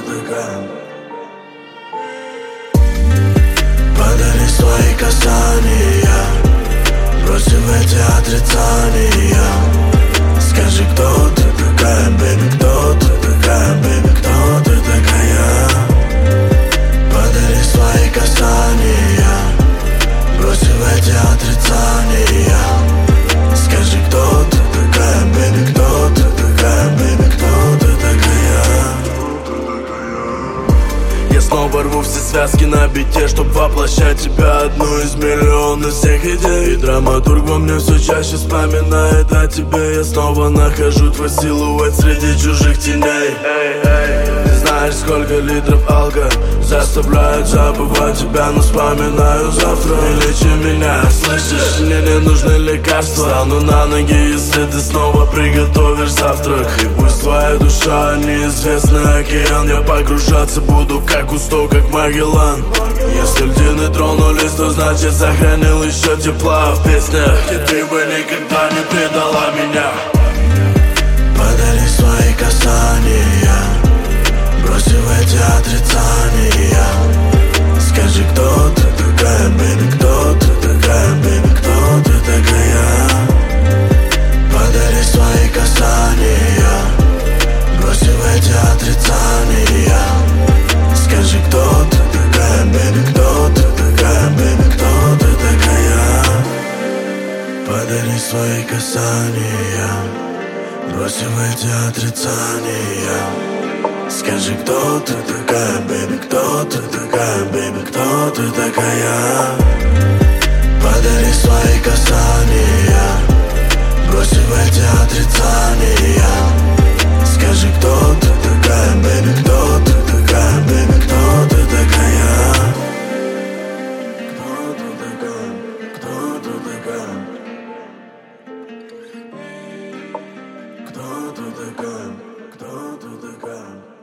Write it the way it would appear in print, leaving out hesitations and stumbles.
такая? Подари свои касания, бросив эти отрицания. Скажи, кто ты такая, бэби, кто ты такая, бэби, кто ты такая? Подари свои касания, бросив эти отрицания. Скажи, кто ты такая, бэби, кто ты такая, бэби, кто ты такая? Я снова рву все связки на бите, чтоб воплощать тебя, одну из миллионов всех идей. И драматург во мне все чаще вспоминает о тебе. Я снова нахожу твой силуэт среди чужих теней. Ты знаешь, сколько литров алко заставляют забывать тебя, но вспоминаю завтра. Не лечи меня, слышишь, мне не нужны лекарства. Стану на ноги, если ты снова приготовишь завтрак. И пусть твоя душа неизвестный океан, я погружаться буду как Кусто, как Магеллан. Если льдины тронулись, то значит сохранил еще тепла в песнях. И ты бы никогда не предала меня. Подари свои касания, бросив эти отрицания. Скажи, кто ты такая, бэби, кто ты такая, бэби, кто ты такая? Подари свои касания, бросив эти отрицания. Скажи, кто ты такая, бэби, кто ты такая, бэби, кто ты такая? Подари свои касания, бросив эти отрицания. Скажи, кто ты такая, бэби, кто ты такая, бэби, кто ты такая? Подари свои касания, бросив эти отрицания. Скажи, кто ты такая, бэби, кто ты такая, бэби, кто ты такая? Кто ты такая, кто ты такая? Кто ты такая, кто ты такая?